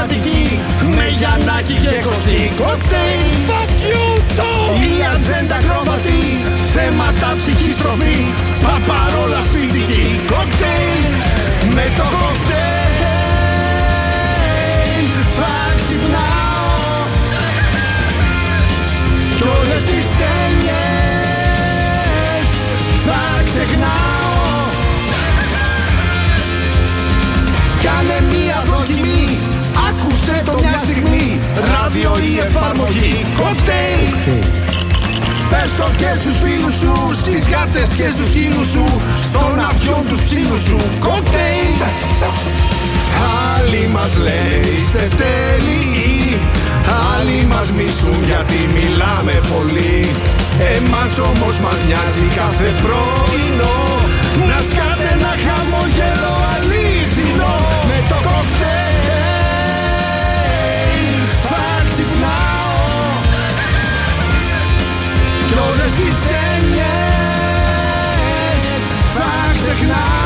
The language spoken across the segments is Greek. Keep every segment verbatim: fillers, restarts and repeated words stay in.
πραγματική. Με Γιαννάκη και Κωστή. Κοκτέιλ, fuck you, talk. Η ατζέντα κροβατή. Θέματα ψυχής τροφή. Παπαρόλα σπιτική. Κοκτέιλ, με το κοκτέιλ θα ξυπνάω κι όλες τις έννοιες θα ξεχνάω. Κάνε μία δοκιμή, άκουσε το μια στιγμή. Ράδιο ή εφαρμογή. Κοκτέιλ. Πες το και στους φίλους σου, στις γάτες και στους χείλους σου, στον αυτιόν τους ψήλους σου. Κοκτέιλ. Άλλοι μας λένε είστε τέλειοι, άλλοι μας μισούν γιατί μιλάμε πολύ. Εμάς όμως μας νοιάζει κάθε πρωινό να σκάτε ένα χαμόγελο αλήθινο. Με το κοκτέιλ θα ξυπνάω κι όλες τις έννοιες θα ξεχνάω.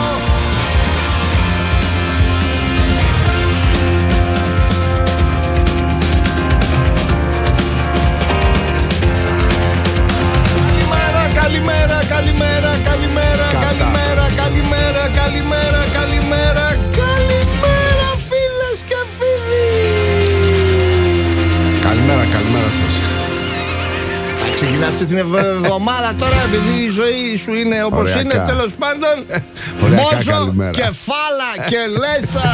Καλημέρα, καλημέρα, καλημέρα, καλημέρα, καλημέρα, καλημέρα, καλημέρα, καλημέρα φίλες και φίλοι. Καλημέρα, καλημέρα σας. Θα ξεκινάτε την εβδομάδα τώρα επειδή η ζωή σου είναι όπως Ωριακά. είναι, τέλος πάντων. Μόζο, κεφάλα και λέσα.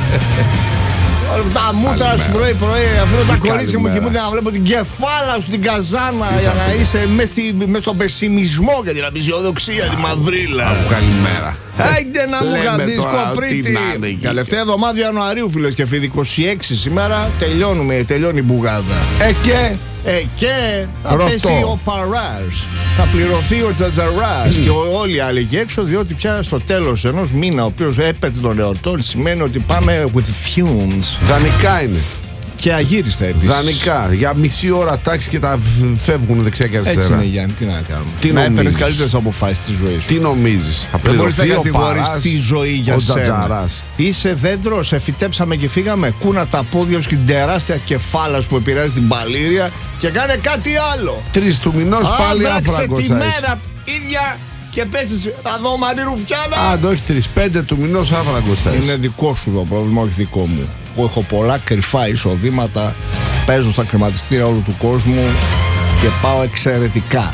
Τα μούτρα σου πρωί πρωί, αυτό τα κορίτσια μου κοιμούνται να βλέπω την κεφάλα σου την καζάνα για να είσαι μες στον πεσημισμό και την απεισιοδοξία, τη μαυρίλα. Καλημέρα. Άιντε να μου γαδείς κοπρίτη. Τελευταία εβδομάδα Ιανουαρίου φίλες και φίλοι, είκοσι έξι σήμερα, τελειώνουμε, τελειώνει η μπουγάδα. Ε και, ε και θα πέσει ο Παράς, θα πληρωθεί ο Τζατζαράς mm. και όλοι οι άλλοι εκεί έξω, διότι πια στο τέλος ενός μήνα, ο οποίος έπεται των εορτών, σημαίνει ότι πάμε with fumes. Δανεικά είναι. Και αγύριστα επίσης. Δανεικά. Για μισή ώρα τάξη και τα φεύγουν δεξιά και αριστερά. Έτσι είναι, Γιάννη, τι να κάνουμε. Τι να έπαιρνες καλύτερες αποφάσεις στη ζωή σου. Τι νομίζεις? Δεν μπορείς να κατηγορείς τη ζωή για ο σένα. Τζατζαράς. Είσαι δέντρο, σε φυτέψαμε και φύγαμε. Κούνα τα πόδια σου και την τεράστια κεφάλα σου που επηρεάζει την παλήρια και κάνε κάτι άλλο. Τρεις του μηνός πάλι άφραγκος. τη μέρα ίδια και πέσεις να δω μανί ρουφιάνα. Αν το όχι τρεις, πέντε του μηνός άφραγκος θα είσαι. Είναι δικό σου το πρόβλημα, όχι δικό μου. Εγώ έχω πολλά κρυφά εισοδήματα, παίζω στα χρηματιστήρια όλου του κόσμου και πάω εξαιρετικά.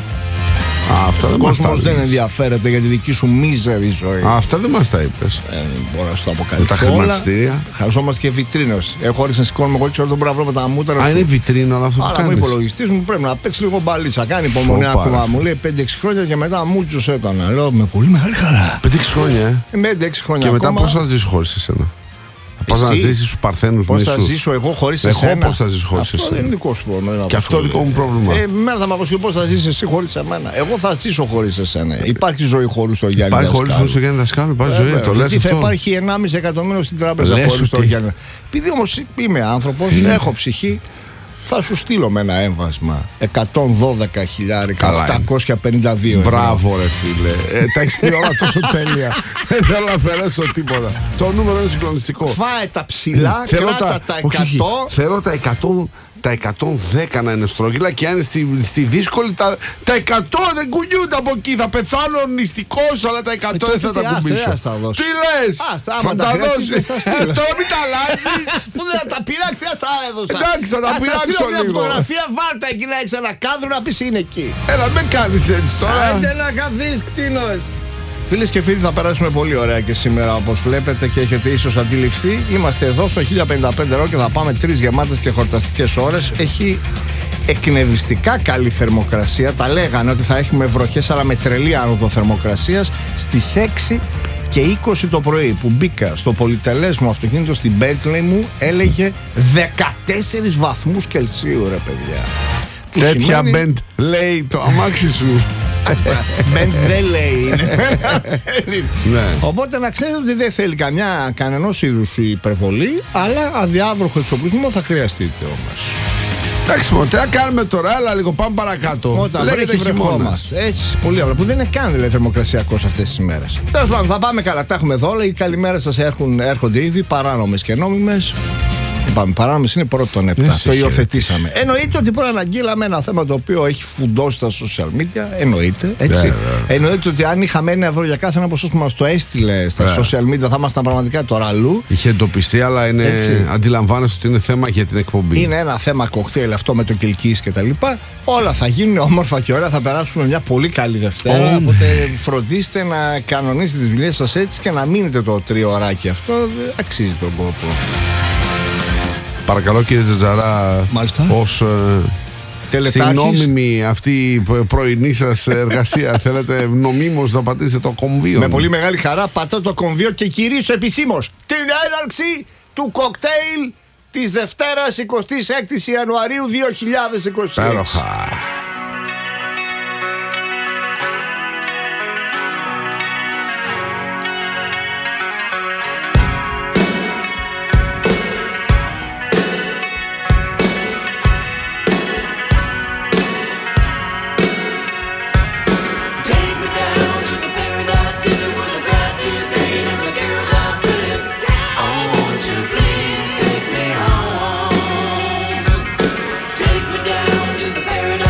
Α, αυτά δεν ο μας τα κόσμος δεν είπες. ενδιαφέρεται για τη δική σου μίζερη ζωή. Α, αυτά δεν μας τα είπες. Ε, μπορώ να σου το αποκαλύψω. Με τα χρηματιστήρια. Χαζόμαστε και βιτρίνες. Έχω όρεξη να σηκώνουμε εγώ, ξέρω δεν μπορώ να βλέπω τα μούτρα. Α, είναι βιτρίνο όλο αυτό που αλλά κάνεις. μου υπολογιστής μου πρέπει να παίξει λίγο μπαλίτσα. Κάνει υπομονή ακόμα. Μου λέει πέντε έξι χρόνια και μετά μούτσος έκανα. Λέω με πολύ μεγάλη χαρά. πέντε έξι χρόνια, ε. Με πέντε έξι χρόνια. Και μετά ακόμα. πώς θα ζήσεις χωρίς εσένα? Πώς θα ζήσεις στους Παρθένους Πώς μισούς? θα ζήσω εγώ χωρίς εγώ εσένα? Εγώ πώς θα ζήσω χωρίς αυτό εσένα? δεν είναι δικό σου πρόβλημα. Και αυτό δικό μου πρόβλημα. Ε, μέρα θα με αποσχολεί πώς θα ζήσεις εσύ χωρίς εμένα. Εγώ θα ζήσω χωρίς εσένα. Υπάρχει ζωή χωρίς το Γιάννη Υπάρχει Δασκάλου. χωρίς το Γιάννη Δασκάλου, υπάρχει ζωή. Το λες αυτό? Θα υπάρχει ενάμιση εκατομμύριο στην τράπεζα χωρίς το Γιάννη. Επειδή όμως είμαι άνθρωπος, έχω ψυχή. Θα σου στείλω με ένα έμβασμα εκατόν δώδεκα χιλιάδες οκτακόσια πενήντα δύο ευρώ. Μπράβο ρε φίλε, ε, τα έχεις πει όλα τόσο τέλεια. Δεν θέλω να αφαιρέσω τίποτα. Το νούμερο είναι συγκλονιστικό. Φάε τα ψηλά, θέλω κράτα τα, τα όχι, εκατό. Θέλω τα εκατό, τα εκατόν δέκα να είναι στρογγύλα και αν είναι στη, στη δύσκολη τα, τα εκατό δεν κουνιούνται από εκεί. Θα πεθάνω νηστικός, αλλά τα εκατό δεν θα τα κουμπίσω. Τι λες? Θα τα δώσεις. Τώρα μην τα αλλάζεις. Αφού δεν θα τα πειράξει, θα τα έδωσα. Εντάξει, θα τα πειράξω λίγο. Μια φωτογραφία βάλτα εκεί να έχεις ένα κάδρο να πεις είναι εκεί. Έλα, με κάνεις έτσι τώρα. Άντε να καθείς κτίνος. Φίλες και φίλοι, θα περάσουμε πολύ ωραία και σήμερα, όπως βλέπετε και έχετε ίσως αντιληφθεί. Είμαστε εδώ στο χίλια πενήντα πέντε ρο και θα πάμε τρεις γεμάτες και χορταστικές ώρες. Έχει εκνευριστικά καλή θερμοκρασία. Τα λέγανε ότι θα έχουμε βροχές, αλλά με τρελή άνοδο θερμοκρασίας στις έξι και είκοσι το πρωί που μπήκα στο πολυτελές μου αυτοκίνητο στην Bentley μου, έλεγε δεκατέσσερις βαθμούς Κελσίου, ρε παιδιά. Τέτοια σημαίνει... μπεντ λέει το αμάξι σου. Μπεντ δεν λέει. Ναι. Οπότε να ξέρετε ότι δεν θέλει καμιά κανενός είδους υπερβολή, αλλά αδιάβροχο εξοπλισμό θα χρειαστείτε όμως. Εντάξει, τι να κάνουμε τώρα, έλα λίγο, πάμε παρακάτω. Όταν βρέχει βρεχόμαστε. Έτσι, πολύ απλά. Που δεν είναι καν δηλαδή θερμοκρασιακός αυτές τις ημέρες. Τέλος πάντων, θα πάμε καλά. Τα έχουμε εδώ όλα. Οι καλημέρες σας έρχονται ήδη, παράνομες και νόμιμες. Είπαμε, παράνομες είναι πρώτον επτά. Το υιοθετήσαμε. Εννοείται ότι μπορεί να αναγγείλαμε ένα θέμα το οποίο έχει φουντώσει στα social media. Εννοείται. Έτσι. Yeah, yeah. Εννοείται ότι αν είχαμε ένα ευρώ για κάθε ένα ποσό που μας το έστειλε στα yeah. social media θα ήμασταν πραγματικά τώρα αλλού. Είχε εντοπιστεί, αλλά είναι... αντιλαμβάνεστε ότι είναι θέμα για την εκπομπή. Είναι ένα θέμα κοκτέιλ αυτό με το Κιλκής και τα λοιπά. Όλα θα γίνουν όμορφα και ωραία. Θα περάσουμε μια πολύ καλή Δευτέρα. Oh, οπότε φροντίστε να κανονίσετε τις δουλειές σας έτσι και να μείνετε το τριωράκι αυτό. Αξίζει τον κόπο. Παρακαλώ κύριε Τζατζαρά, ως ε, στην νόμιμη αυτή πρωινή σας εργασία θέλετε νομίμως να πατήσετε το κομβίο. Με πολύ μεγάλη χαρά πατώ το κομβίο και κηρύσω επισήμως την έναρξη του κοκτέιλ της Δευτέρας εικοστή έκτη Ιανουαρίου δύο χιλιάδες είκοσι έξι. Πέροχα. Take me down to the paradise.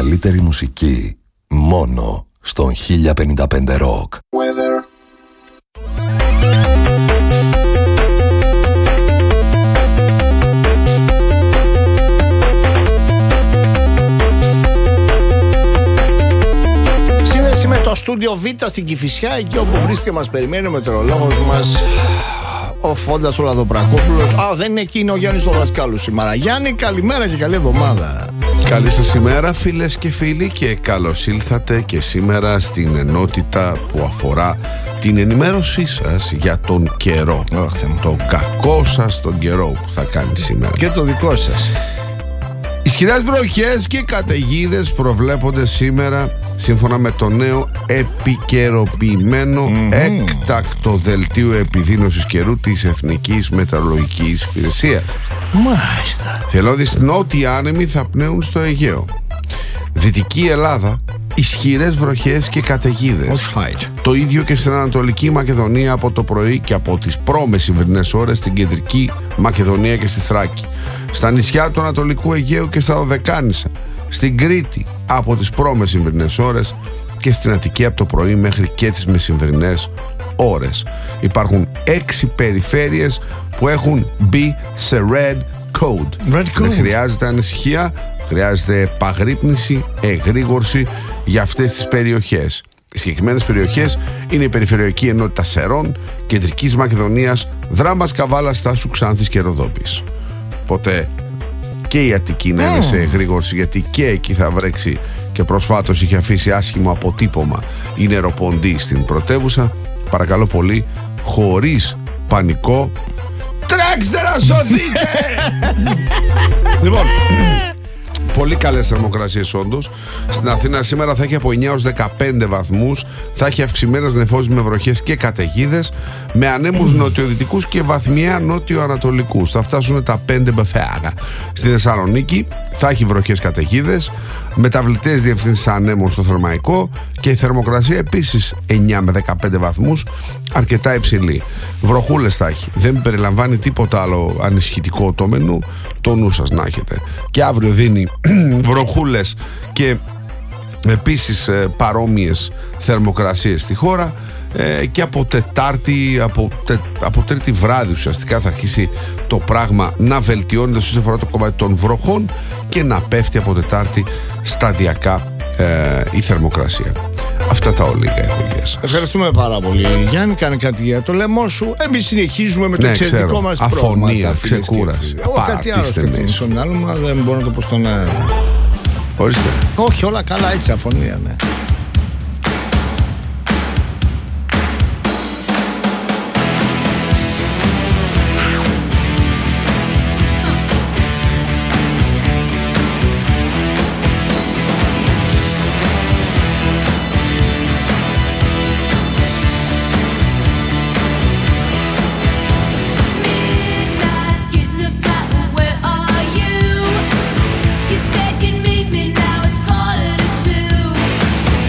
καλύτερη μουσική μόνο στον χίλια πενήντα πέντε Rock. Weather. Σύνδεση με το στούντιο Β στην Κηφισιά, εκεί όπου βρίσκεται μας περιμένει ο μετεωρολόγος μας, ο Φόντας ο Λαδοπρακόπουλος. Α, δεν είναι εκεί, είναι ο Γιάννης ο δασκάλου σήμερα. Γιάννη, καλημέρα και καλή εβδομάδα. Καλή σας ημέρα, φίλες και φίλοι, και καλώς ήλθατε και σήμερα στην ενότητα που αφορά την ενημέρωσή σας για τον καιρό. Oh, τον κακό σας τον καιρό που θα κάνει σήμερα. Και το δικό σας. Ισχυρές βροχές και καταιγίδες προβλέπονται σήμερα σύμφωνα με το νέο επικαιροποιημένο mm-hmm. έκτακτο δελτίο επιδείνωσης καιρού της Εθνικής Μετεωρολογικής Υπηρεσίας. Μάλιστα. Θελώδεις νότιοι άνεμοι θα πνέουν στο Αιγαίο. Δυτική Ελλάδα, ισχυρές βροχές και καταιγίδες. Right. Το ίδιο και στην Ανατολική Μακεδονία από το πρωί και από τις προμεσημβρινές ώρες στην Κεντρική Μακεδονία και στη Θράκη. Στα νησιά του Ανατολικού Αιγαίου και στα Δωδεκάνησα. Στην Κρήτη από τις προμεσημβρινές ώρες και στην Αττική από το πρωί μέχρι και τις μεσημβρινές ώρες. Υπάρχουν έξι περιφέρειες που έχουν μπει σε red code. Red code. Δεν χρειάζεται ανησυχία, χρειάζεται επαγρύπνηση, εγρήγορση για αυτές τις περιοχές. Οι συγκεκριμένες περιοχές είναι η Περιφερειακή Ενότητα Σερών, Κεντρικής Μακεδονίας, Δράμας, Καβάλας, Στάσου, Ξάνθης και Ροδόπης. Οπότε και η Αττική να είναι σε εγρήγορση, γιατί και εκεί θα βρέξει, και προσφάτως είχε αφήσει άσχημο αποτύπωμα η νεροποντή στην πρωτεύουσα. Παρακαλώ πολύ, χωρίς πανικό, τρέξτε να σωθείτε! Λοιπόν, πολύ καλές θερμοκρασίες όντως. Στην Αθήνα σήμερα θα έχει από εννιά έως δεκαπέντε βαθμούς. Θα έχει αυξημένες νεφώσεις με βροχές και καταιγίδες, με ανέμους νοτιοδυτικούς και βαθμιαία νότιο-ανατολικούς. Θα φτάσουν τα πέντε μπεφέαρα. Στη Θεσσαλονίκη θα έχει βροχές, καταιγίδες, μεταβλητές διευθύνσεις ανέμων στο Θερμαϊκό, και η θερμοκρασία επίσης εννιά με δεκαπέντε βαθμούς, αρκετά υψηλή. Βροχούλες θα έχει. Δεν περιλαμβάνει τίποτα άλλο ανησυχητικό το μενού. Το νου σας να έχετε. Και αύριο δίνει βροχούλες και επίσης ε, παρόμοιες θερμοκρασίες στη χώρα, ε, και από Τετάρτη, από, τε, από Τρίτη βράδυ ουσιαστικά θα αρχίσει το πράγμα να βελτιώνεται σε αφορά το κομμάτι των βροχών και να πέφτει από Τετάρτη σταδιακά ε, η θερμοκρασία. Αυτά τα ολίγα έχω για σας. Ευχαριστούμε πάρα πολύ, Γιάννη. Κάνε κάτι για το λαιμό σου. Εμείς συνεχίζουμε με το ναι, εξαιρετικό μας πρόγραμμα. Αφωνία, ξεκούραση. Εγώ κάτι άλλο σκέφτομαι στον άλλο, μα δεν μπορώ να το πω στον αέρα. Ορίστε. Όχι, όλα καλά έτσι, αφωνία, ναι. You said you'd meet me, now it's quarter to two.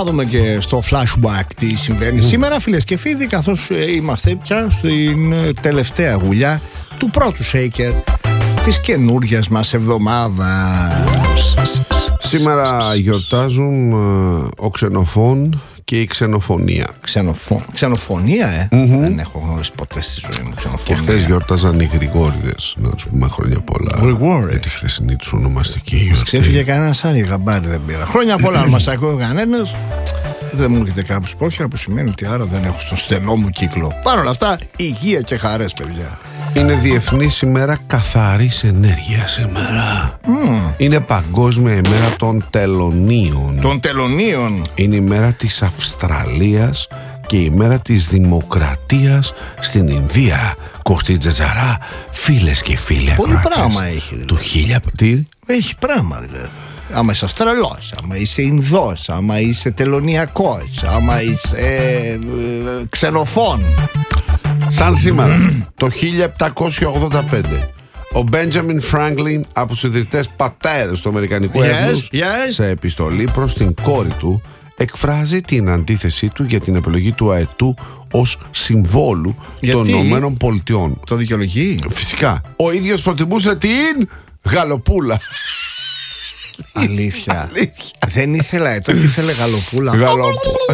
δούμε και στο flashback τι συμβαίνει mm. σήμερα, φίλες και φίλοι, καθώς είμαστε πια στην τελευταία γουλιά του πρώτου shaker της καινούργιας μας εβδομάδας. Σήμερα γιορτάζουν uh, ο Ξενοφών και η Ξενοφωνία. Ξενοφο... Ξενοφωνία, ε! Mm-hmm. Δεν έχω γνωρίσει ποτέ στη ζωή μου ξενοφωνία. Και χθες γιορτάζαν οι Γρηγόριδες. Να τους πούμε χρόνια πολλά. Γρηγόρη. Για τη χθεσινή τους ονομαστική γιορτή. Ξέφυγε κανένας άλλη, γαμπάρι δεν πήρα. Χρόνια πολλά, αν μας ακούει κανένας. Δεν μου έρχεται κάποιος πρόχειρα, που σημαίνει ότι άρα δεν έχω στον στενό μου κύκλο. Παρ' όλα αυτά, υγεία και χαρές, παιδιά. Είναι Διεθνής ημέρα καθαρής ενέργειας σήμερα. Mm. Είναι Παγκόσμια ημέρα των τελωνίων. Των τελωνίων. Είναι η μέρα της Αυστραλίας και η μέρα της Δημοκρατίας στην Ινδία. Κωστή Τζατζαρά, φίλες και φίλοι. Πολύ πράγμα έχει δηλαδή. Του χίλια... Τι? Έχει πράγμα δηλαδή. Άμα είσαι Αυστραλός, άμα είσαι Ινδός, άμα είσαι τελωνιακός, άμα είσαι ε, ε, ξενοφών. Σαν σήμερα, mm. το χίλια επτακόσια ογδόντα πέντε, ο Μπέντζαμιν Φράγκλιν, από τους ιδρυτές πατέρες του Αμερικανικού yes, έθνους, yes. σε επιστολή προς την κόρη του, εκφράζει την αντίθεσή του για την επιλογή του αετού ως συμβόλου Γιατί? των Ηνωμένων Πολιτειών. Το δικαιολογεί? Φυσικά. Ο ίδιος προτιμούσε την γαλοπούλα. Αλήθεια. Αλήθεια. Δεν ήθελα αετό και ήθελε γαλοπούλα. Γαλοπούλα.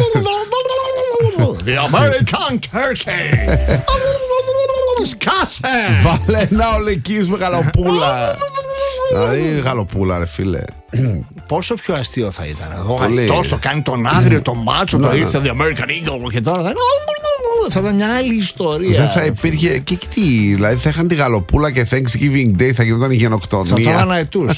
The American Turkey. Σκάσε. Βάλε ένα ολεκής με γαλοπούλα. Δηλαδή γαλοπούλα ρε φίλε. Πόσο πιο αστείο θα ήταν. Τόσο το κάνει τον άγριο, το μάτσο, το ήρθε The American Eagle και τώρα θα... θα ήταν μια άλλη ιστορία. Δεν θα υπήρχε. Και τι, δηλαδή θα είχαν τη γαλοπούλα και Thanksgiving Day θα γινόταν η γενοκτονία. Θα φάγανε αετούς.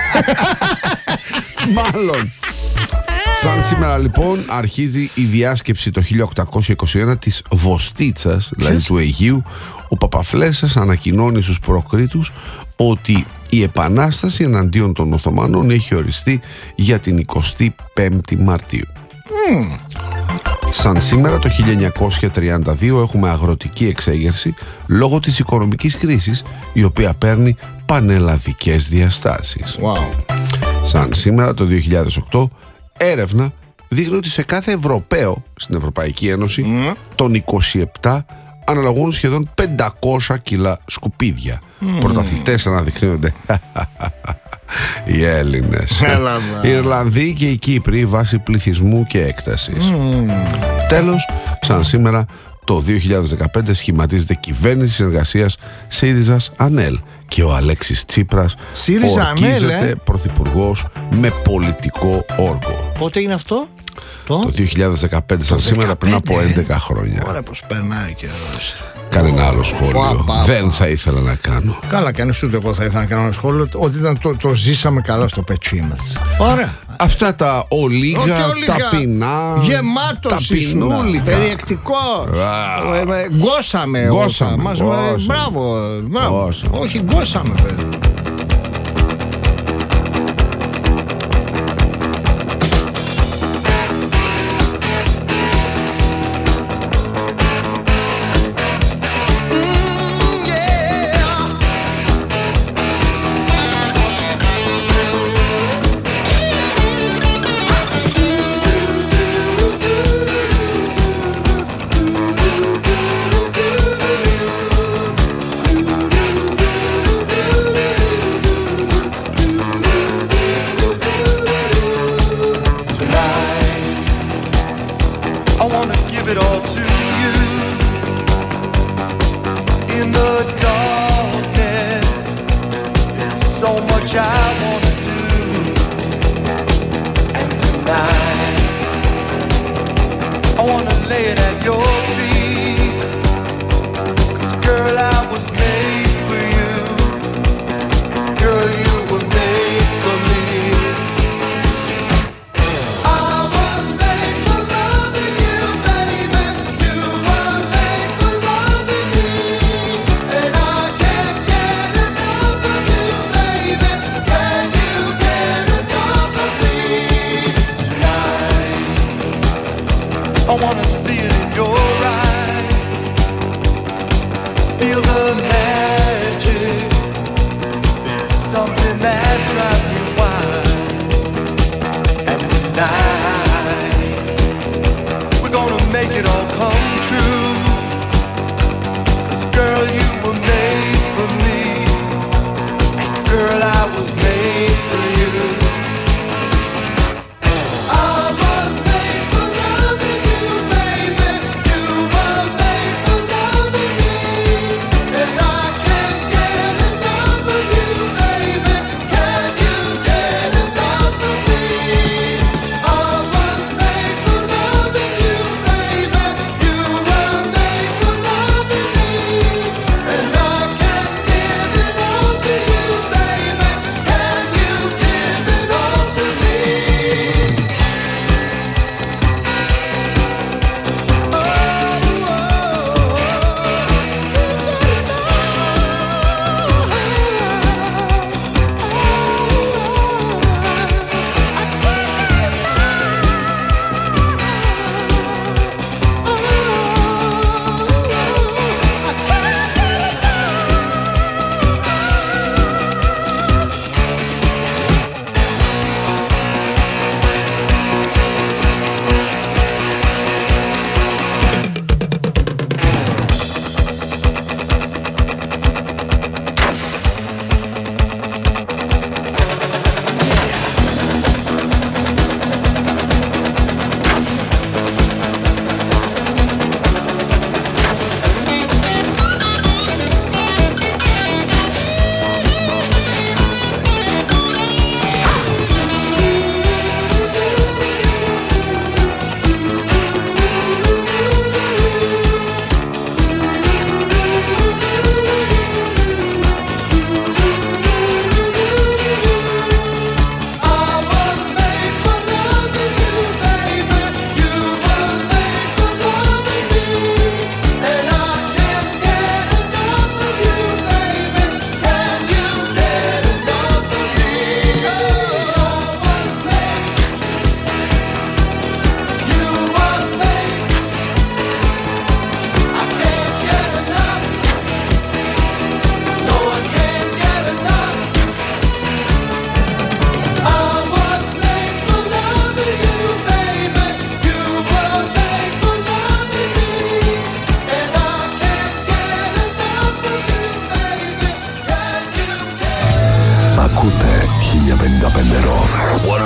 Μάλλον. Σαν σήμερα λοιπόν αρχίζει η διάσκεψη το χίλια οκτακόσια είκοσι ένα της Βοστίτσας, δηλαδή του Αιγείου. Ο Παπαφλέσσας ανακοινώνει στους προκρίτους ότι η επανάσταση εναντίον των Οθωμανών έχει οριστεί για την εικοστή πέμπτη Μαρτίου. Mm. Σαν σήμερα το χίλια εννιακόσια τριάντα δύο έχουμε αγροτική εξέγερση λόγω της οικονομικής κρίσης, η οποία παίρνει πανελλαδικές διαστάσεις. Wow. Σαν σήμερα το δύο χιλιάδες οκτώ έρευνα δείχνει ότι σε κάθε Ευρωπαίο στην Ευρωπαϊκή Ένωση mm. των είκοσι επτά αναλογούν σχεδόν πεντακόσια κιλά σκουπίδια. Mm. Πρωταθλητές αναδεικνύονται οι Έλληνες, οι Ιρλανδοί και οι Κύπροι βάσει πληθυσμού και έκτασης. Mm. Τέλος, σαν σήμερα το δύο χιλιάδες δεκαπέντε σχηματίζεται κυβέρνηση συνεργασίας ΣΥΡΙΖΑ-ΑΝΕΛ και ο Αλέξης Τσίπρας ορκίζεται ε? πρωθυπουργός με πολιτικό όργο. Πότε είναι αυτό? Το, το δύο χιλιάδες δεκαπέντε, σαν σήμερα πριν από έντεκα χρόνια. Ωραία, πως περνάει και καιρός. Κάνε ένα άλλο σχόλιο. Πα, πα, Δεν πα. θα ήθελα να κάνω. Καλά κάνεις, ούτε εγώ θα ήθελα να κάνω ένα σχόλιο. Ότι ήταν, το, το ζήσαμε καλά στο πετσί μας. Ωραία. Αυτά τα ολίγα, ταπεινά, γεμάτος ήσουν, περιεκτικό. Γκώσαμε. Γκώσαμε. Μπράβο. Όχι, γκώσαμε παιδί. I wanna see it in your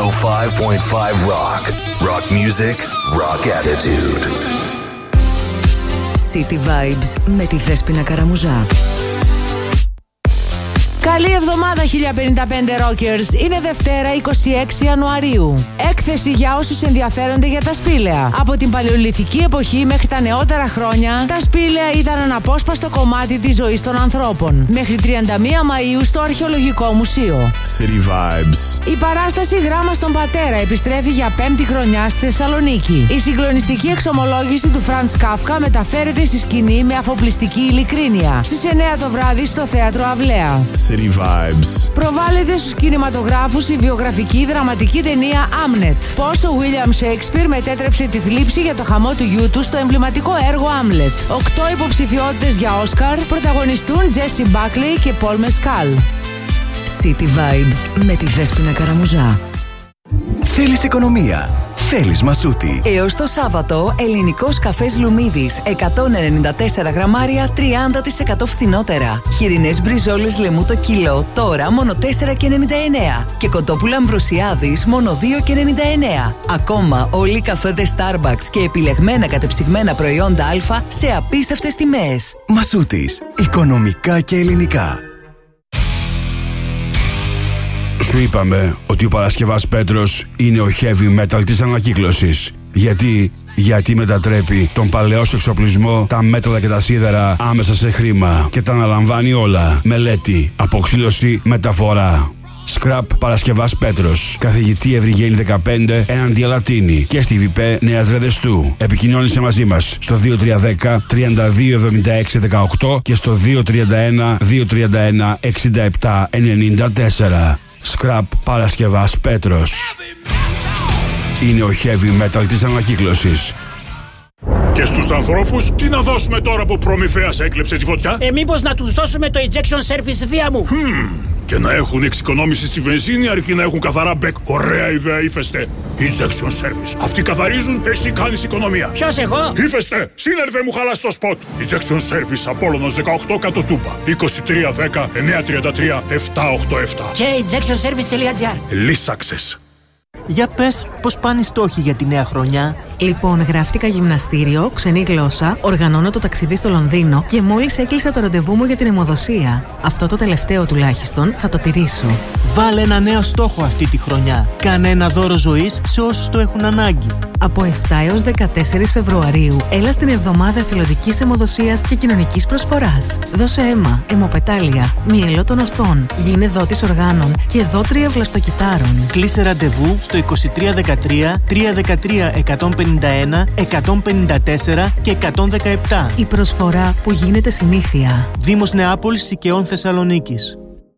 εκατόν πέντε κόμμα πέντε Rock. Rock music, rock attitude. City Vibes με τη Δέσποινα Καραμουζά. Καλή εβδομάδα χίλια πενήντα πέντε Rockers. Είναι Δευτέρα είκοσι έξι Ιανουαρίου. Έκθεση για όσους ενδιαφέρονται για τα σπήλαια. Από την παλαιολιθική εποχή μέχρι τα νεότερα χρόνια, τα σπήλαια ήταν αναπόσπαστο κομμάτι της ζωής των ανθρώπων. Μέχρι τριάντα μία Μαΐου στο Αρχαιολογικό Μουσείο. City Vibes. Η παράσταση Γράμμα στον Πατέρα επιστρέφει για πέμπτη χρονιά στη Θεσσαλονίκη. Η συγκλονιστική εξομολόγηση του Φραντς Κάφκα μεταφέρεται στη σκηνή με αφοπλιστική ειλικρίνεια. Στις εννέα το βράδυ στο Θέατρο Αυλαία. City Vibes. Προβάλλεται στους κινηματογράφους η βιογραφική δραματική ταινία Hamnet. Πώς ο William Shakespeare μετέτρεψε τη θλίψη για το χαμό του γιού του στο εμβληματικό έργο Hamlet. Οκτώ υποψηφιότητες για Όσκαρ πρωταγωνιστούν Jesse Buckley και Paul Mescal. City Vibes με τη Δέσποινα Καραμουζά. Θέλεις οικονομία? Θέλεις Μασούτη. Έως το Σάββατο, ελληνικός καφές Λουμίδης, εκατόν ενενήντα τέσσερα γραμμάρια, τριάντα τοις εκατό φθηνότερα. Χοιρινές μπριζόλες λεμού το κιλό, τώρα μόνο τέσσερα και ενενήντα εννέα. Και κοτόπουλα Αμβροσιάδης, μόνο δύο και ενενήντα εννέα. Ακόμα όλοι οι καφέδες Starbucks και επιλεγμένα κατεψυγμένα προϊόντα Α σε απίστευτες τιμές. Μασούτης. Οικονομικά και ελληνικά. Σου είπαμε ότι ο Παρασκευάς Πέτρος είναι ο heavy metal της ανακύκλωσης. Γιατί, γιατί μετατρέπει τον παλαιό σου εξοπλισμό, τα μέταλλα και τα σίδερα άμεσα σε χρήμα και τα αναλαμβάνει όλα. Μελέτη, αποξήλωση, μεταφορά. Scrap Παρασκευάς Πέτρος. Καθηγητή Ευρυγένη δεκαπέντε, έναντι Αλατίνη. Και στη ΒΙΠΕ Νέας Ρεδεστού. Επικοινώνησε μαζί μας στο δύο τρία ένα μηδέν τριάντα δύο εβδομήντα έξι δεκαοκτώ και στο δύο τρία ένα δύο τρία ένα εξήντα επτά ενενήντα τέσσερα. Scrap Παρασκευάς Πέτρος. Είναι ο heavy metal της ανακύκλωσης. Και στους ανθρώπους, τι να δώσουμε τώρα που Προμηθέας έκλεψε τη φωτιά? Ε, μήπως να τους δώσουμε το Injection Service δία μου. Hmm. Και να έχουν εξοικονόμηση στη βενζίνη αρκεί να έχουν καθαρά μπεκ. Ωραία ιδέα, Ύφεστε. Injection Service. Αυτοί καθαρίζουν, εσύ κάνεις οικονομία. Ποιος, εγώ? Ύφεστε, σύνερβε μου χαλάς το σποτ. Injection Service, Απόλλωνος δεκαοκτώ κάτω Τούμπα. είκοσι τρία δέκα εννιακόσια τριάντα τρία επτακόσια ογδόντα επτά. Και injection service τελεία τζι άρ. Λύσαξες. Για πες, πώς πάνε οι στόχοι για τη νέα χρονιά? Λοιπόν, γράφτηκα γυμναστήριο, ξενή γλώσσα, οργανώνω το ταξίδι στο Λονδίνο και μόλις έκλεισα το ραντεβού μου για την αιμοδοσία. Αυτό το τελευταίο τουλάχιστον θα το τηρήσω. Βάλε ένα νέο στόχο αυτή τη χρονιά. Κάνε ένα δώρο ζωής σε όσους το έχουν ανάγκη. Από επτά έως δεκατέσσερις Φεβρουαρίου, έλα στην εβδομάδα εθελοντικής αιμοδοσίας και κοινωνικής προσφοράς. Δώσε αίμα, αιμοπετάλια, μυελό των οστών, γίνε δότης οργάνων και δότρια βλαστοκυτάρων. Κλείσε ραντεβού στο είκοσι τρία δεκατρία τριακόσια δεκατρία εκατόν πενήντα ένα εκατόν πενήντα τέσσερα και εκατόν δεκαεπτά. Η προσφορά που γίνεται συνήθεια. Δήμος Νεάπολης Σικαιών Θεσσαλονίκης.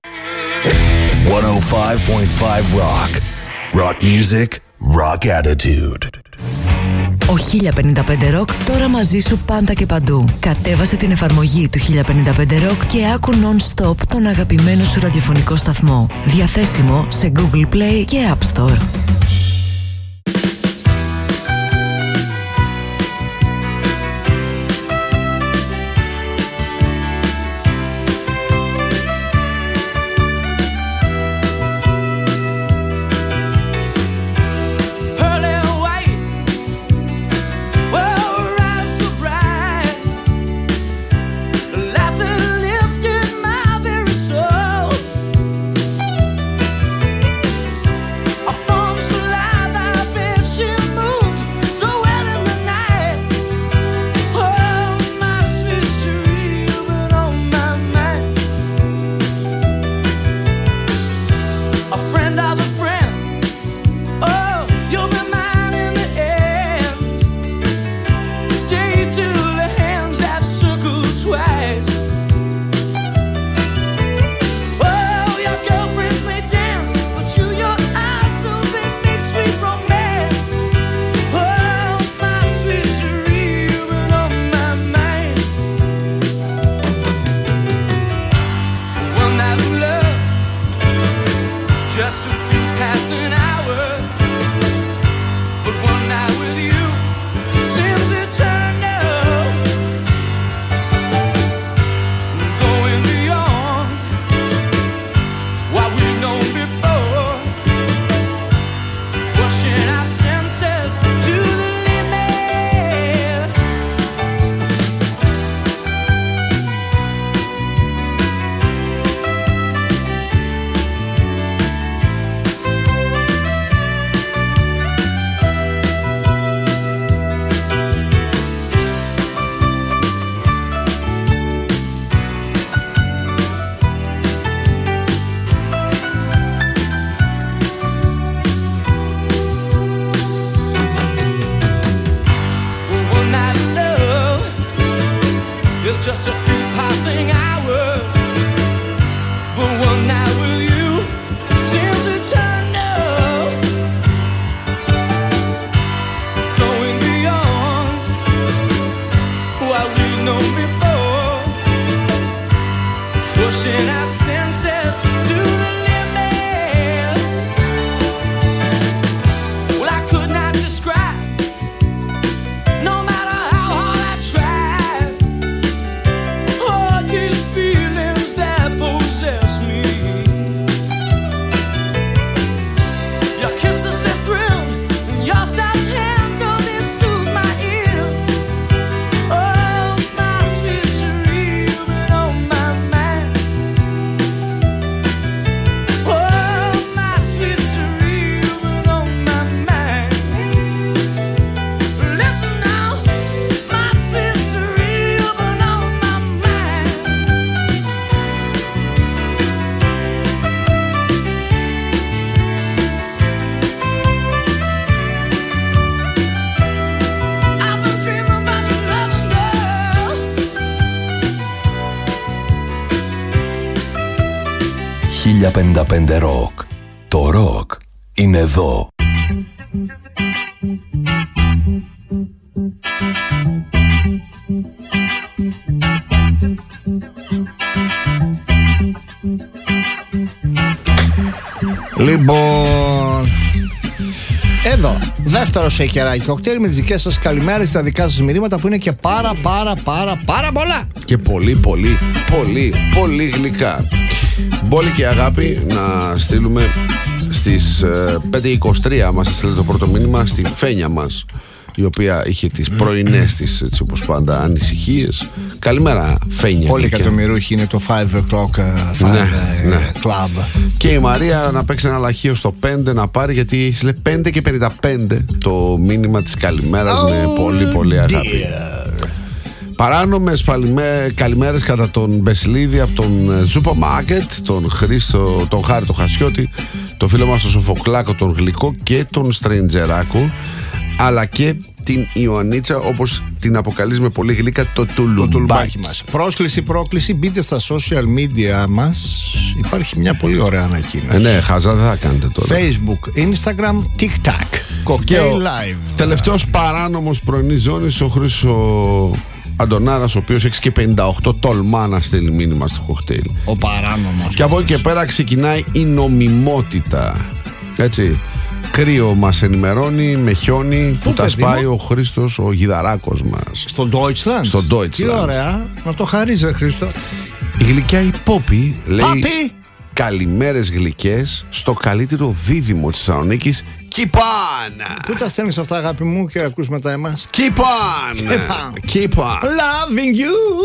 εκατόν πέντε κόμμα πέντε Rock. Rock music, rock attitude. Ο χίλια πενήντα πέντε Rock τώρα μαζί σου πάντα και παντού. Κατέβασε την εφαρμογή του χίλια πενήντα πέντε Rock και άκου non-stop τον αγαπημένο σου ραδιοφωνικό σταθμό. Διαθέσιμο σε Google Play και App Store. just a few passing hours, but one night with you seems eternal, going beyond what we've known before, pushing our senses to the limit. Well, I could not describe, no matter how hard I tried, all these feelings that possess me. Your kisses are thrill, and your soft hands only soothe my ears. Oh, my sweet Cherie, you've been on my mind. Oh, my sweet Cherie, you've been on my mind. Listen now, my sweet Cherie, you've been on my mind. I've been dreaming about your loving, girl. χίλια πενήντα πέντε Rock. Το ροκ είναι εδώ. Λοιπόν, εδώ, δεύτερο σεκεράκι κοκτέιλ με τις δικές σας καλημέρες και τα δικά σας μηνύματα που είναι και πάρα πάρα πάρα πάρα πολλά. Και πολύ πολύ πολύ πολύ γλυκά. Μπόλη και αγάπη να στείλουμε στις ε, πέντε και είκοσι τρία μας έστειλε το πρώτο μήνυμα στη Φένια μας, η οποία είχε τις πρωινές της, έτσι όπως πάντα, ανησυχίες. Καλημέρα Φένια. Όλοι οι γλυκιά. εκατομμυρούχοι είναι το five o'clock uh, five, Ναι, uh, ναι. club. Και η Μαρία να παίξει ένα λαχείο στο πέντε να πάρει, γιατί έστειλε πέντε και πενήντα πέντε το μήνυμα της καλημέρας Oh, με πολύ πολύ αγάπη. dear. Παράνομες παλιμέ, καλημέρες κατά τον Μπεσλίδη από τον Σούπερ Μάρκετ, τον Χρήστο, τον Χάρη τον Χασιώτη, τον φίλο μας τον Σοφοκλάκο τον Γλυκό και τον Στρεντζεράκο, αλλά και την Ιωαννίτσα, όπως την αποκαλείς με πολύ γλύκα, το τουλουμπάκι, Το τουλμπάκι μας. Πρόσκληση, πρόκληση, μπείτε στα social media μας. Υπάρχει μια πολύ ωραία ανακοίνωση. Ε, ναι, χαζά δεν θα κάνετε τώρα. Facebook, Instagram, TikTok. Και ο Cocktail Live. τελευταίος παράνομος πρωινής ζώνης, ο Χρήστο Αντωνάρας, ο οποίος έξι και πενήντα οκτώ τολμά να στείλει μήνυμα στο κοκτέιλ. Ο παράνομος. Και από εκεί και πέρα ξεκινάει η νομιμότητα. Έτσι. Κρύο μας ενημερώνει με χιόνι που τα παιδί σπάει μου? ο Χρήστος ο γιδαράκος μας. Στο Deutschland. Στο Deutschland. Τι ωραία. Να το χαρίζει, ρε Χρήστο. Η γλυκιά η Πόπη λέει Πάπη! καλημέρες γλυκές στο καλύτερο δίδυμο της Θεσσαλονίκης. Keep on! Πού τα στέλνεις αυτά, αγάπη μου, και ακούς μετά εμάς? Keep on! Keep on. Keep on! Loving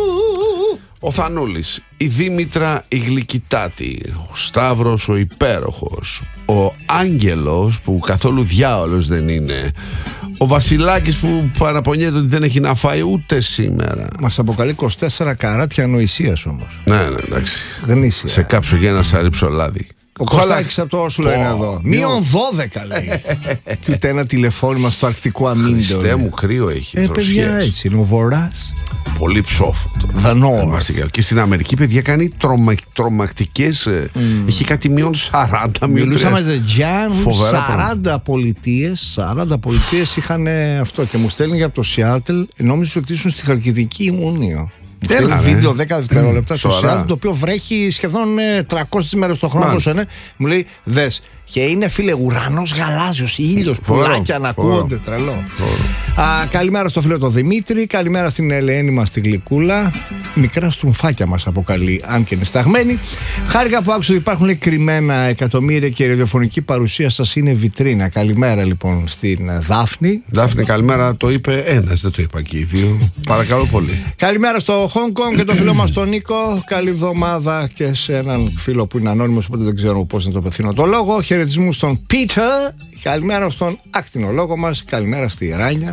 you. Ο Θανούλης, η Δήμητρα η Γλυκητάτη, ο Σταύρος ο Υπέροχος, ο Άγγελος που καθόλου διάολος δεν είναι, ο Βασιλάκης που παραπονιέται ότι δεν έχει να φάει ούτε σήμερα. Μας αποκαλεί είκοσι τέσσερα καράτια ανοησίας όμως. Ναι, ναι, εντάξει. Γνήσια. Σε κάψω για να σαρίψω λάδι. Ο Κωστάκης από το Όσλο είναι εδώ. Μείον δώδεκα λέει. Και ούτε ένα τηλεφώνημα στο Αρκτικό Αμύντο. Χριστέ μου, κρύο έχει. Ε, δροσιές. παιδιά, έτσι είναι ο Βορράς. Πολύ ψόφο. Δανό. Και στην Αμερική, παιδιά, κάνει τρομα, τρομακτικές. Mm. Έχει κάτι μείον σαράντα. Μιλούσαμε με Τζιάν. Φοβερά σαράντα πολιτείες. σαράντα πολιτείες είχαν αυτό. Και μου στέλνει από το Σιάτλ. Νόμιζε ότι ήσουν στη Χαλκιδική Ιμουνίο. Ένα βίντεο δέκα δευτερόλεπτα στο Σιάτλ, το οποίο βρέχει σχεδόν ε, τριακόσιες μέρες το χρόνο. Είναι. Μου λέει, δες. Και είναι, φίλε, ουρανός γαλάζιος, ήλιος, πουλάκια να ακούγονται. Τρελό. Α, καλημέρα στο φίλο τον Δημήτρη. Καλημέρα στην Ελένη μας, στη Γλυκούλα. Μικρά στρουμφάκια μας αποκαλεί, αν και είναι σταγμένη. Χάρηκα που άκουσα ότι υπάρχουν κρυμμένα εκατομμύρια και η ραδιοφωνική παρουσία σας είναι βιτρίνα. Καλημέρα λοιπόν στην Δάφνη. Δάφνη, καλημέρα. Το είπε ένας, δεν το είπα και οι δύο. Παρακαλώ πολύ. Καλημέρα στο Hong Kong και το φίλο μας τον Νίκο. Καλή εβδομάδα και σε έναν φίλο που είναι ανώνυμος, οπότε δεν ξέρω πώς να το απευθύνω το λόγο. Χαιρετισμού στον Πίτερ. Καλημέρα στον ακτινολόγο μας. Καλημέρα στη Ράνια.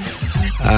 Α,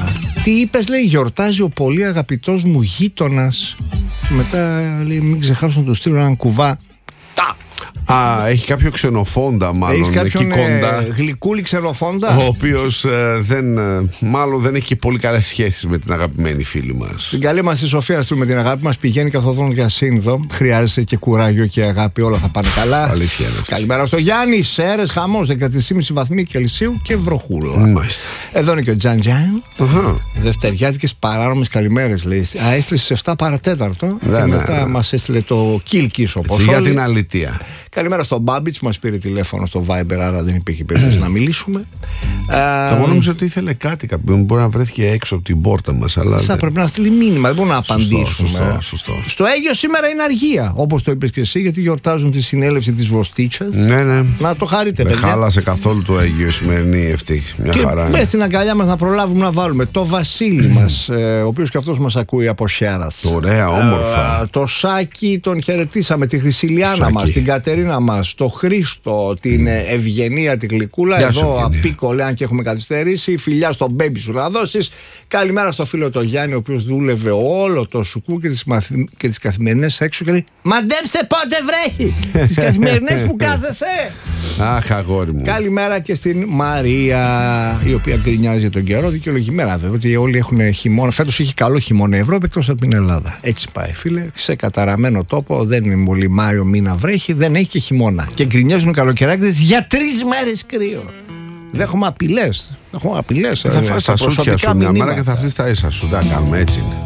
τι είπες, λέει, γιορτάζει ο πολύ αγαπητός μου γείτονας. Μετά λέει, μην ξεχάσω να του στείλω έναν κουβά. Τα! Α, έχει κάποιο ξενοφόντα μάλλον. Έχει κάποιον εκεί κοντά, ε, γλυκούλη ξενοφόντα. ο οποίος ε, δεν, ε, μάλλον δεν έχει πολύ καλές σχέσεις με την αγαπημένη φίλη μας. Την καλή μας τη Σοφία να στείλουμε την αγάπη μας. Πηγαίνει καθοδόν για σύνδο. Χρειάζεται και κουράγιο και αγάπη. Όλα θα πάνε καλά. Αλήθεια είναι αυτή. Καλημέρα στο Γιάννη. Σέρες, χαμός, δεκατρείς και μισή βαθμοί Κελσίου και βροχούλα. Μάλιστα. Εδώ είναι και ο Τζαν Τζαν. Uh-huh. Δευτεριάτικες παράνομες καλημέρες λέει. Α, έστειλε στις επτά παρατέταρτο. Ναι, και ναι, μετά ναι. μας έστειλε το Kill Kiss όπως Για όλοι. την αλήθεια. Καλημέρα στον Μπάμπιτς, μας πήρε τηλέφωνο στο Viber, άρα δεν υπήρχε περίπτωση να μιλήσουμε. Το μόνο νόμιζα ότι ήθελε κάτι κάποιον. Μπορεί να βρέθηκε έξω από την πόρτα μας. Αλλά θα δεν... πρέπει να στείλει μήνυμα, δεν μπορούμε να απαντήσουμε. Σωστό, σωστό. Στο Αίγιο σήμερα είναι αργία, όπως το είπες και εσύ, γιατί γιορτάζουν τη συνέλευση της Βοστίτσας. Ναι, ναι. Να το χαρείτε, Δεν παιδιά. χάλασε καθόλου το Αίγιο η σημερινή αυτή. Μια Και χαρά. μες στην αγκαλιά μας να προλάβουμε να βάλουμε το Βασίλη μας, ε, ο οποίος και αυτός μας ακούει από Σέρας. Ωραία, όμορφα. Ε, το Σάκη τον χαιρετήσαμε, τη Χρυσιλιάνα Σάκη. μας, την Κατερίνα μας, το Χρήστο, την ε, Ευγενία, την Γλυκούλα. Γεια σου, Εδώ Ευγενία. απίκολε, αν και έχουμε καθυστερήσει. Φιλιά στον μπέμπι σου να δώσεις. Καλημέρα στο φίλο το Γιάννη, ο οποίος δούλευε όλο το σουκού και τις, μαθη... και τις καθημερινές έξω και λέει μαντέψτε πότε βρέχει. Τις καθημερινές που κάθεσαι. Αχ, αγόρι μου. Καλημέρα και στην Μαρία, η οποία γκρινιάζει για τον καιρό. Δικαιολογημένα βέβαια, ότι όλοι έχουν χειμώνα. Φέτος έχει καλό χειμώνα η Ευρώπη εκτός από την Ελλάδα. Έτσι πάει, φίλε. Σε καταραμένο τόπο, δεν είναι πολύ Μάιο μήνα βρέχει, δεν έχει και χειμώνα. Και γκρινιάζουν οι καλοκαιράκιδες για τρεις μέρες κρύο. Δεν έχουμε απειλές. Έχουμε απειλές. Θα φας τα σούτια σου μια μέρα και θα αφήσεις τα ίσα σου. Τα κάνουμε, έτσι είναι.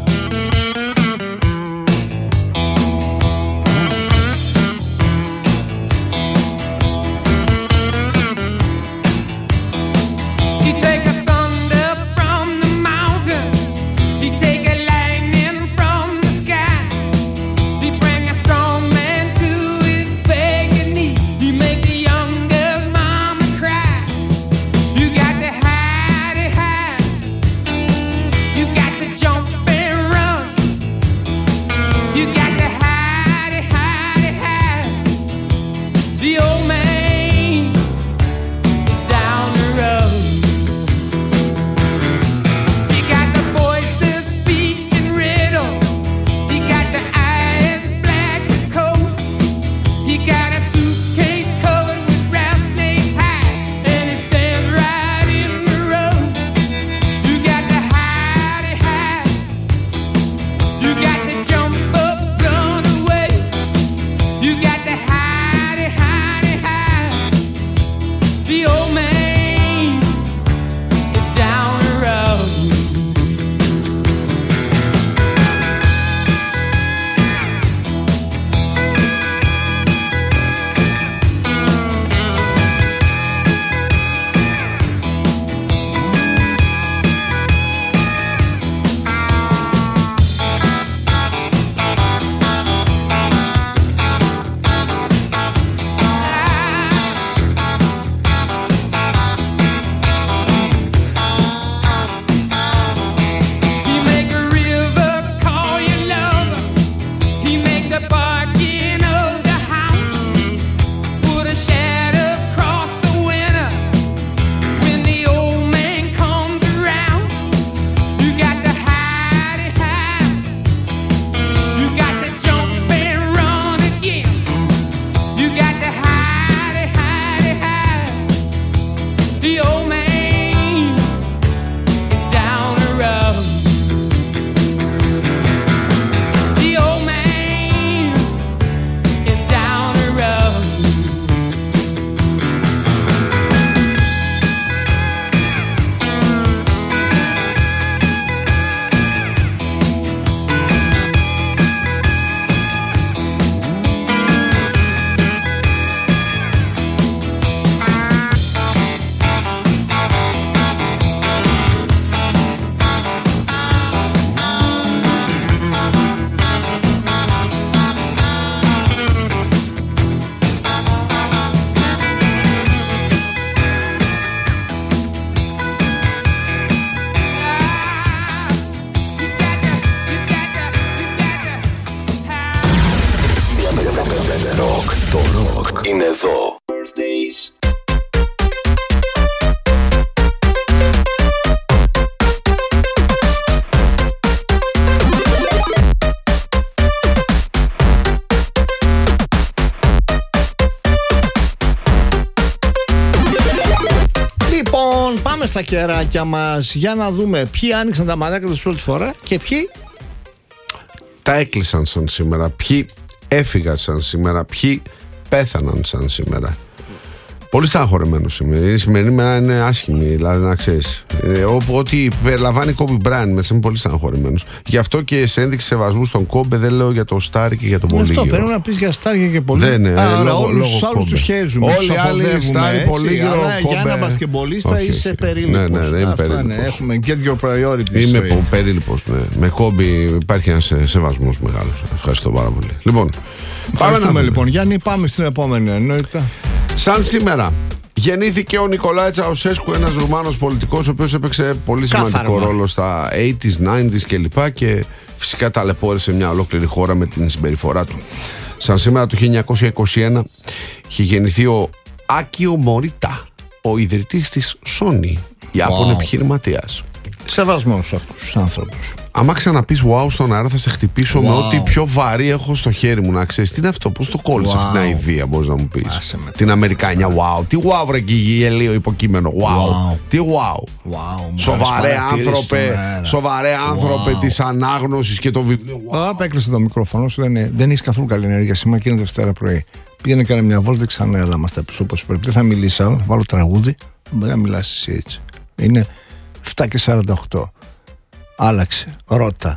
Πάμε στα κεράκια μας για να δούμε ποιοι άνοιξαν τα μαλάκια τους πρώτη φορά και ποιοι τα έκλεισαν σαν σήμερα, ποιοι έφυγαν σαν σήμερα, ποιοι πέθαναν σαν σήμερα. Πολύ στεναχωρημένο σήμερα. Η σημερινή μέρα είναι άσχημη, δηλαδή να ξέρεις. Ε, ό,τι περιλαμβάνει Κόμπι Μπράιν μέσα, είμαι πολύ στεναχωρημένο. Γι' αυτό και σε ένδειξη σεβασμού στον Κόμπε δεν λέω για το Στάρι και για τον Πολύγυρο. Αυτό πρέπει να πει για Στάρι και πολύ. Δεν είναι. Όλους τους άλλους τους χέζουμε. Όλοι οι άλλοι Στάρι, Πολύγυρο, Κόμπε. Για ένα μπασκεμπολίστα είσαι περίληπος. Ναι, ναι, είμαι περίληπος. Έχουμε get your priorities. Είμαι περίληπος, ναι. Με Κόμπι υπάρχει ένας σεβασμός μεγάλος. Ευχαριστώ πάρα πολύ. Λοιπόν, πάμε λοιπόν. Γιάννη, πάμε στην επόμενη ενότητα. Σαν σήμερα γεννήθηκε ο Νικολάη Τσαουσέσκου, ένας Ρουμάνος πολιτικός, ο οποίος έπαιξε πολύ σημαντικό Κάθαρμα. ρόλο στα ογδόντα, ενενήντα και λοιπά και φυσικά ταλαιπώρησε μια ολόκληρη χώρα με την συμπεριφορά του. Σαν σήμερα το χίλια εννιακόσια είκοσι ένα είχε γεννηθεί ο Άκιο Μορίτα, ο ιδρυτής της Sony, Ιάπων Wow. επιχειρηματίας. Σεβασμός σε αυτούς τους άνθρωπους. Άμα ξαναπείς wow στον αέρα θα σε χτυπήσω Wow. με ό,τι πιο βαρύ έχω στο χέρι μου, να ξέρεις. Τι είναι αυτό, πώς το κόλλησε Wow. αυτή την αηδία, μπορείς να μου πεις. Άσε με. Την Αμερικάνια wow. Τι wow βρε εκεί γελίο υποκείμενο. Wow. Wow. Τι wow. Wow, Σοβαρέ άνθρωπε, σοβαρέ άνθρωπε Wow. της ανάγνωσης και το βιβλίο. Wow. Α, έκλεισε το μικρόφωνο σου, δεν, δεν έχει καθόλου καλή ενέργεια σήμερα και είναι Δευτέρα πρωί. Πήγαινε κάνε μια βόλτα ξανά, έλα μας τα πεις όπως πρέπει. Δεν θα μιλήσει άλλο, θα βάλω τραγούδι, δεν θα μιλάς εσύ έτσι. Είναι επτά και σαράντα οκτώ. Άλλαξε, ρώτα.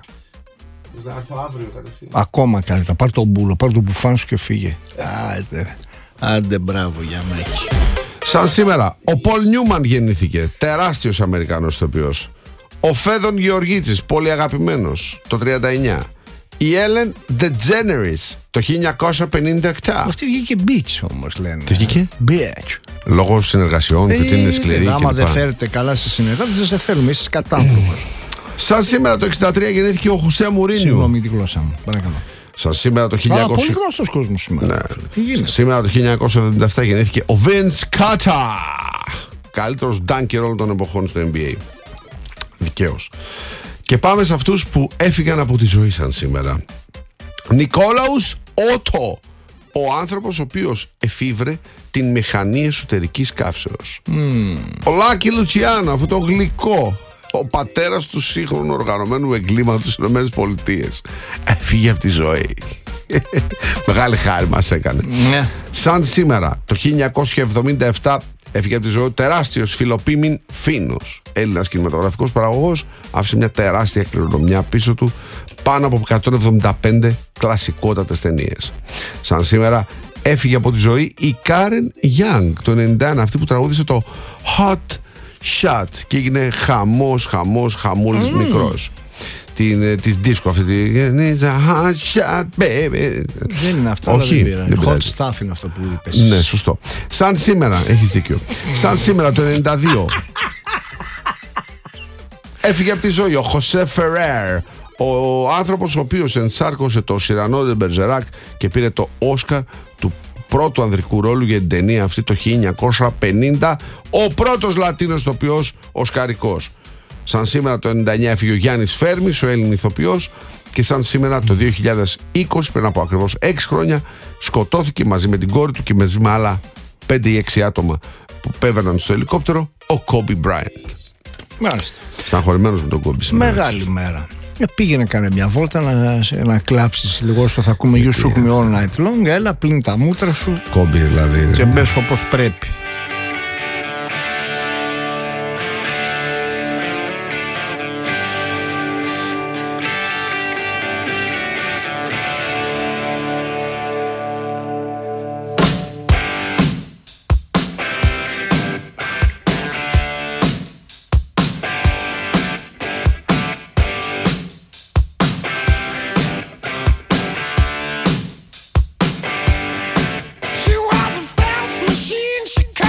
Ακόμα καλύτερα. Πάρ' το μπούλο, πάρ' το μπουφάν σου και φύγε. Άντε, άντε μπράβο Γιαννάκη. Σαν σήμερα, ο Πολ Νιούμαν γεννήθηκε, τεράστιος Αμερικανός ηθοποιός. Ο Φέδων Γεωργίτσης, πολύ αγαπημένος, το τριάντα εννιά. Η Έλεν DeGeneres, το χίλια εννιακόσια πενήντα επτά. Αυτή βγήκε beach όμως λένε. Τι βγήκε? Beach. Λόγω συνεργασιών και ότι είναι σκληρή Ε, άμα και δεν λοιπά. φέρετε καλά σε συνεργάτες, δεν σε θέλουμε, είσαι κατάνθρωπος. Σαν σήμερα το εξήντα τρία γεννήθηκε ο Χωσέ Μουρίνιο. Συγγνώμη τη γλώσσα μου. Παρακαλώ. Σαν σήμερα το Α, χίλια εννιακόσια... πολύ γνωστός κόσμος σήμερα. Ναι. Τι γίνεται. Σήμερα το χίλια εννιακόσια εβδομήντα επτά γεννήθηκε ο Vince Carter. Καλύτερος ντάνκερ όλων των εποχών στο N B A. Δικαίως. Και πάμε σε αυτούς που έφυγαν από τη ζωή σαν σήμερα. Νικόλαους Ότο. Ο άνθρωπος ο οποίος εφήβρε την μηχανή εσωτερικής καύσεως. Mm. Ο Λάκη Λουτσιάνο, αυτό το γλυκό, ο πατέρας του σύγχρονου οργανωμένου εγκλήματος στις ΗΠΑ, έφυγε από τη ζωή. Μεγάλη χάρη μας έκανε. Ναι. Σαν σήμερα το χίλια εννιακόσια εβδομήντα επτά έφυγε από τη ζωή ο τεράστιος Φιλοπίμην Φίνος, Έλληνας κινηματογραφικός παραγωγός, άφησε μια τεράστια κληρονομιά πίσω του, πάνω από εκατόν εβδομήντα πέντε κλασικότατες ταινίες. Σαν σήμερα έφυγε από τη ζωή η Κάρεν Young το ενενήντα ένα, αυτή που τραγούδισε το Hot Shot και έγινε χαμός, χαμός, χαμούλης mm. μικρός. Την, της δίσκο αυτή τη It's a hot shot baby. Δεν είναι αυτό. Όχι, δεν δεν Hot πειράζει. stuff είναι αυτό που είπες. Ναι, σωστό. Σαν σήμερα, έχεις δίκιο. Σαν σήμερα το ενενήντα δύο έφυγε από τη ζωή ο Χωσέ Φερέρ, ο άνθρωπος ο οποίος ενσάρκωσε το Σιρανό ντε Μπερζεράκ και πήρε το Όσκαρ του πρώτου ανδρικού ρόλου για την ταινία αυτή το χίλια εννιακόσια πενήντα, ο πρώτος Λατίνος ηθοποιός οσκαρικός. Σαν σήμερα το ενενήντα εννιά έφυγε ο Γιάννης Φέρμης, ο Έλλην ηθοποιός, και σαν σήμερα το δύο χιλιάδες είκοσι, πριν από ακριβώς έξι χρόνια, σκοτώθηκε μαζί με την κόρη του και μαζί με άλλα πέντε ή έξι άτομα που πέβαιναν στο ελικόπτερο ο Κόμπι Μπράιντ. Μάλιστα. Στεναχωρημένος με τον Κόμπι σήμερα. Μεγάλη μέρα. Ε, πήγαινε κάνε μια βόλτα να, να κλάψεις λίγο όσο θα ακούμε You Shook Me All Night Long. Έλα πλύνει τα μούτρα σου Κόμπι δηλαδή. και μπες όπως πρέπει. She was a fast machine. She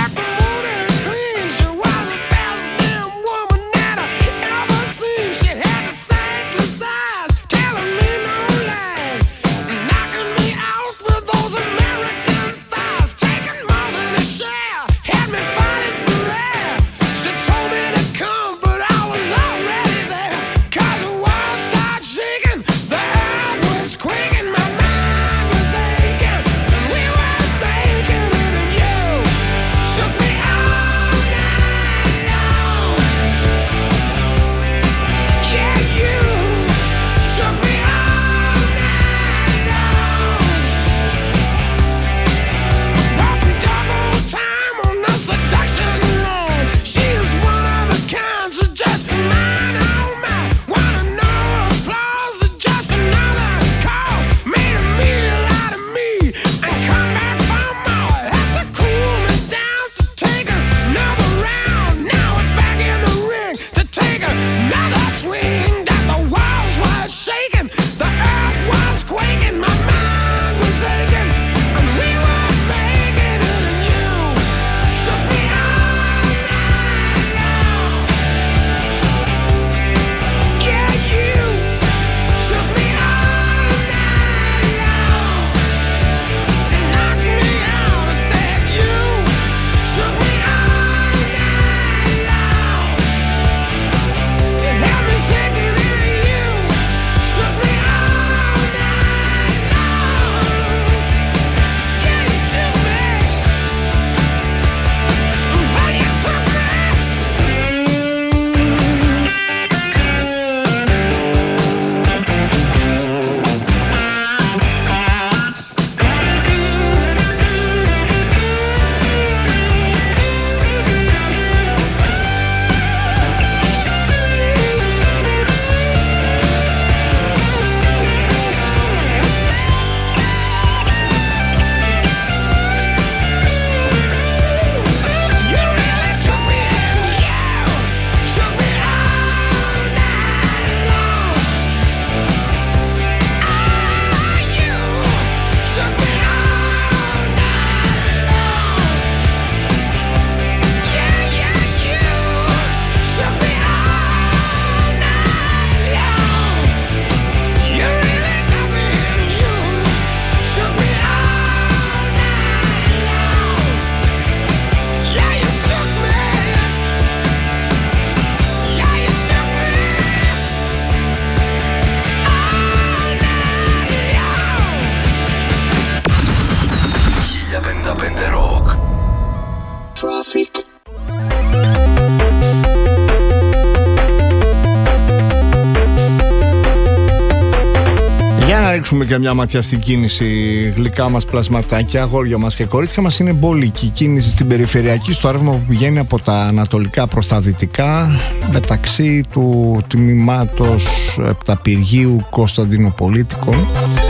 ρίξουμε και μια ματιά στην κίνηση. Γλυκά μας πλασματάκια, αγόρια μας και κορίτσια μας. Είναι μπόλικη η κίνηση στην περιφερειακή, στο ρεύμα που πηγαίνει από τα ανατολικά προς τα δυτικά, μεταξύ του τμήματος Επταπηργίου Κωνσταντινοπολίτικων.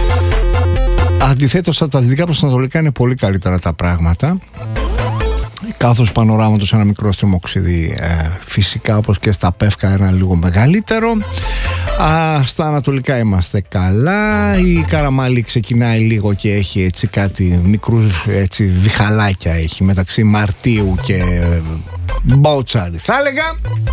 Αντιθέτως, από τα δυτικά προς τα ανατολικά είναι πολύ καλύτερα τα πράγματα. Κάθος πανοράματος ένα μικρό στριμοξίδι, ε, φυσικά όπως και στα Πεύκα ένα λίγο μεγαλύτερο. Α, στα ανατολικά είμαστε καλά. Η Καραμαλή ξεκινάει λίγο και έχει έτσι κάτι μικρούς έτσι βιχαλάκια έχει μεταξύ Μαρτίου και Μπότσαρη θα έλεγα.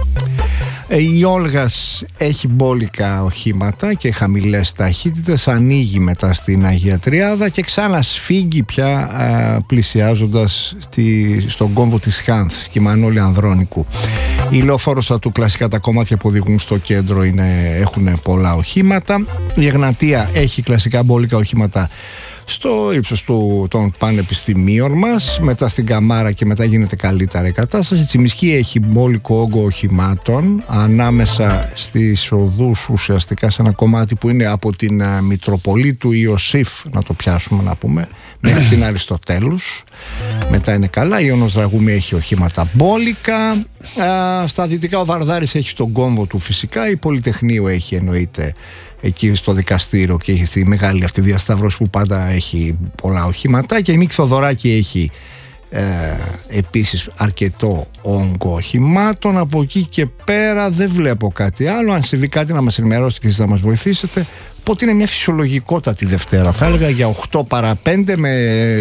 Η Όλγας έχει μπόλικα οχήματα και χαμηλές ταχύτητες, ανοίγει μετά στην Αγία Τριάδα και ξανασφίγγει πια α, πλησιάζοντας στη, στον κόμβο της Χάνθ και Μανώλη Ανδρώνικου. Η λεωφόροσα του κλασικά τα κομμάτια που οδηγούν στο κέντρο είναι, έχουν πολλά οχήματα. Η Εγνατία έχει κλασικά μπόλικα οχήματα στο ύψος του, των πανεπιστημίων μας, μετά στην Καμάρα και μετά γίνεται καλύτερη η κατάσταση. Η Τσιμισκή έχει μπόλικο όγκο οχημάτων ανάμεσα στις οδούς, ουσιαστικά σε ένα κομμάτι που είναι από την uh, Μητροπολίτου Ιωσήφ, να το πιάσουμε να πούμε, μέχρι την Αριστοτέλους. Μετά είναι καλά. Η Ιωνος Δραγούμη έχει οχήματα μπόλικα. Uh, στα δυτικά ο Βαρδάρης έχει στον κόμβο του φυσικά. Η Πολυτεχνείου έχει εννοείται εκεί στο δικαστήριο και έχει στη μεγάλη αυτή διασταύρωση που πάντα έχει πολλά οχήματα, και η Μίκη Θοδωράκη έχει ε, επίσης αρκετό όγκο οχημάτων. Από εκεί και πέρα δεν βλέπω κάτι άλλο. Αν συμβεί κάτι να μας ενημερώσετε και εσείς να μας βοηθήσετε. Οπότε είναι μια φυσιολογικότατη Δευτέρα θα έλεγα, για οκτώ παρά πέντε με,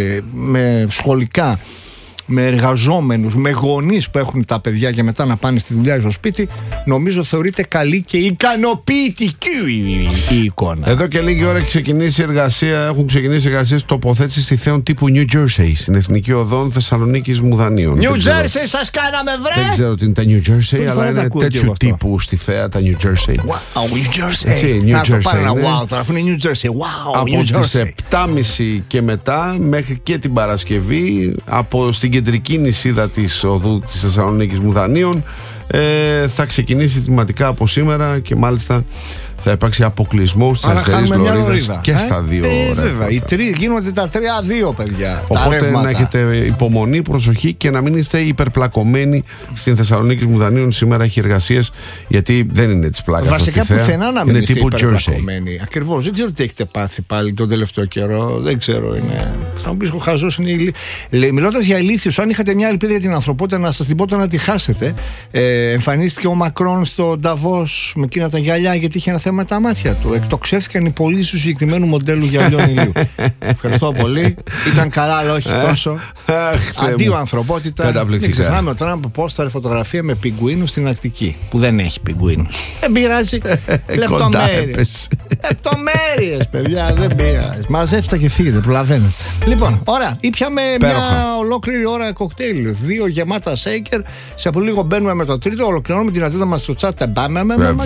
με σχολικά, με εργαζόμενους, με γονείς που έχουν τα παιδιά και μετά να πάνε στη δουλειά ή στο σπίτι. Νομίζω θεωρείται καλή και ικανοποιητική η εικόνα. Εδώ και λίγη ώρα έχει ξεκινήσει εργασία, έχουν ξεκινήσει εργασίες τοποθέτηση στη Θέον τύπου New Jersey, στην Εθνική Οδόν Θεσσαλονίκης Μουδανίων. New Jersey σας κάναμε βρε! Δεν ξέρω τι είναι τα New Jersey, αλλά είναι τέτοιου τύπου στη Θέα τα New Jersey. Wow, New Jersey. Έτσι, New να Jersey το πάρω ένα είναι. wow τώρα, αφού είναι New Jersey. Wow, από New τις Jersey. επτά και μισή και μετά μέχρι και την Παρασκευή, από στην κεντρική νησίδα της οδού της Θεσσαλονίκης Μουδανίων, ε, θα ξεκινήσει τιματικά από σήμερα και μάλιστα θα υπάρξει αποκλεισμό στις αριστερές λωρίδες και ε? στα δύο ε, ρεύματα. Βέβαια, οι τρεις γίνονται τα τρία δύο παιδιά. Οπότε να έχετε υπομονή, προσοχή και να μην είστε υπερπλακωμένοι στην Θεσσαλονίκη Μουδανίων. Σήμερα έχει εργασίες, γιατί δεν είναι της πλάκας. Βασικά πουθενά να μην είναι είστε υπερπλακωμένοι. Ακριβώς. Δεν ξέρω τι έχετε πάθει πάλι τον τελευταίο καιρό. Δεν ξέρω. Είναι... Θα μου πεις ο χαζός είναι ηλί... Μιλώντας για ηλίθιους, αν είχατε μια ελπίδα για την ανθρωπότητα να σας την πω να τη χάσετε. Ε, εμφανίστηκε ο Μακρόν στο Νταβός με εκείνα τα γυαλιά γιατί είχε ένα θέμα με τα μάτια του. Εκτοξεύτηκαν οι πωλήσεις του συγκεκριμένου μοντέλου γυαλιών ηλίου. Ευχαριστώ πολύ. Ήταν καλά, αλλά όχι τόσο. Αντίο ανθρωπότητα. Δεν ξεχνάμε ο Τραμπ πόσταρε φωτογραφία με πιγκουίνους στην Αρκτική. Που δεν έχει πιγκουίνους. Δεν πειράζει. Λεπτομέρειες. Λεπτομέρειες, παιδιά. Δεν πειράζει. Μαζεύτε και φύγετε. Προλαβαίνετε. Λοιπόν, ωραία. Ήπιαμε μια ολόκληρη ώρα κοκτέιλ. Δύο γεμάτα σέικερ. Σε από λίγο μπαίνουμε με το τρίτο. Ολοκληρώνουμε την ατζέντα μας στο chat.